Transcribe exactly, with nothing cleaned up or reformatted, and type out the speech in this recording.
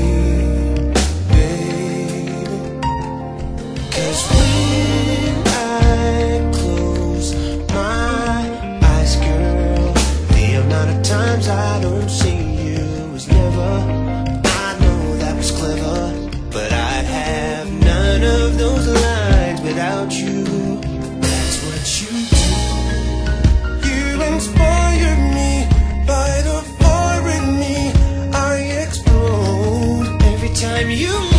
baby. 'Cause when I close my eyes, girl, the amount of times I don't see you is never. I know that was clever, but I'd have none of those lines without you. That's what you do. You inspire me, by the fire in me I explode every time you